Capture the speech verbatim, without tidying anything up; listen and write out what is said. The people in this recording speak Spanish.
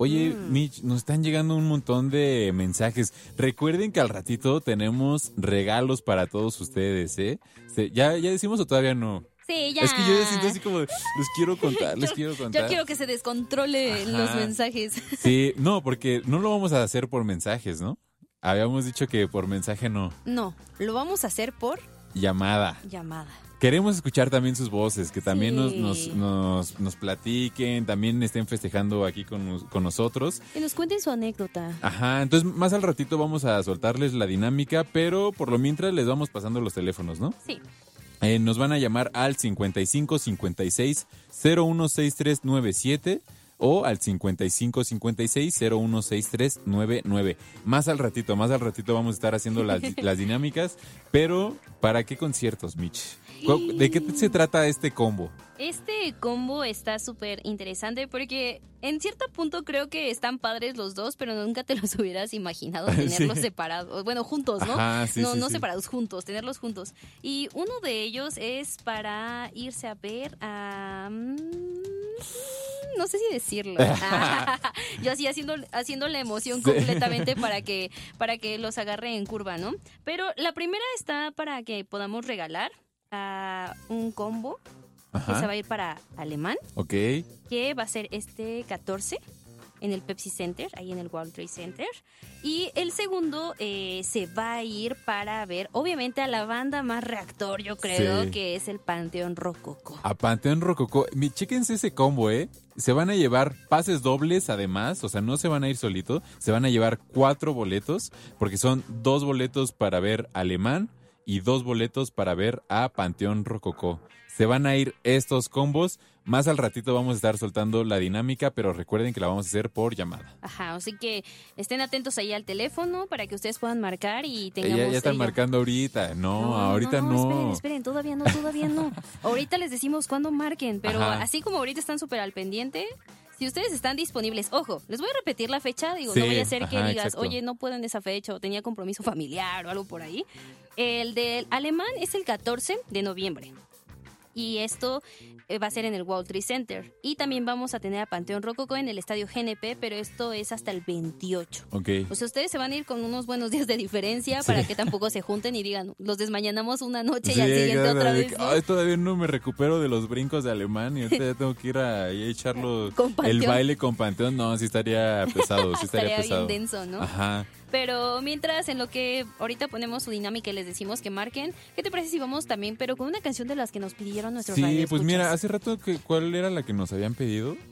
Oye, Mm. Mitch, nos están llegando un montón de mensajes. Recuerden que al ratito tenemos regalos para todos ustedes, ¿eh? Este, ¿Ya, ya decimos o todavía no? Sí, ya. Es que yo ya siento así como, les quiero contar, les Yo- quiero contar. Yo quiero que se descontrole Ajá. los mensajes. Sí, no, porque no lo vamos a hacer por mensajes, ¿no? Habíamos dicho que por mensaje no. No, lo vamos a hacer por Llamada. llamada. Queremos escuchar también sus voces, que también nos, Sí. nos, nos, nos platiquen, también estén festejando aquí con, con nosotros. Que nos cuenten su anécdota. Ajá, entonces más al ratito vamos a soltarles la dinámica, pero por lo mientras les vamos pasando los teléfonos, ¿no? Sí. Eh, nos van a llamar al cincuenta y cinco cincuenta y seis cero uno sesenta y tres noventa y siete o al cincuenta y cinco cincuenta y seis cero uno sesenta y tres noventa y nueve. Más al ratito, más al ratito vamos a estar haciendo las, las dinámicas, pero ¿para qué conciertos, Mitch? ¿Cu- ¿De qué se trata este combo? Este combo está súper interesante porque en cierto punto creo que están padres los dos, pero nunca te los hubieras imaginado tenerlos Sí. separados. Bueno, juntos, ¿no? Ajá, sí, no sí, no sí. separados, juntos, tenerlos juntos. Y uno de ellos es para irse a ver a... mm, No sé si decirlo. Yo así haciendo, haciendo la emoción Sí. completamente para que, para que los agarre en curva, ¿no? Pero la primera está para que podamos regalar a un combo que se va Ajá, a ir para Alemán, ok. que va a ser este catorce en el Pepsi Center, ahí en el World Trade Center. Y el segundo eh, se va a ir para ver, obviamente, a la banda más reactor, yo creo, Sí. que es el Panteón Rococó. A Panteón Rococó. Mi- Chéquense ese combo, ¿eh? Se van a llevar pases dobles además, o sea, no se van a ir solito, se van a llevar cuatro boletos, porque son dos boletos para ver Alemán y dos boletos para ver a Panteón Rococó. Se van a ir estos combos. Más al ratito vamos a estar soltando la dinámica, pero recuerden que la vamos a hacer por llamada. Ajá, así que estén atentos ahí al teléfono para que ustedes puedan marcar y Eh, tengamos... Ya, ya están eh, marcando ahorita. No, ahorita no. Esperen, esperen, todavía no, todavía no. Ahorita les decimos cuándo marquen, pero Ajá. así como ahorita están súper al pendiente, si ustedes están disponibles, ojo, les voy a repetir la fecha, digo, Sí, no vaya a ser que ajá, digas, exacto. oye, no puedo en esa fecha o tenía compromiso familiar o algo por ahí. El del alemán es el catorce de noviembre. Y esto eh, va a ser en el World Trade Center. Y también vamos a tener a Panteón Rococó en el estadio G N P, pero esto es hasta el veintiocho. Ok. O sea, ustedes se van a ir con unos buenos días de diferencia Sí. para que tampoco se junten y digan, los desmañanamos una noche y Sí, al siguiente claro, otra de vez. que, ¿no? "Ay, todavía no me recupero de los brincos de alemán y ahorita ya tengo que ir a, ahí a echarlo Con el Panteón. baile con Panteón". No, sí estaría pesado, sí estaría, Estaría pesado. bien denso, ¿no? Ajá. Pero mientras, en lo que ahorita ponemos su dinámica y les decimos que marquen, ¿qué te parece si vamos también, pero con una canción de las que nos pidieron nuestros Sí, radioescuchas? pues mira, hace rato que ¿cuál era la que nos habían pedido?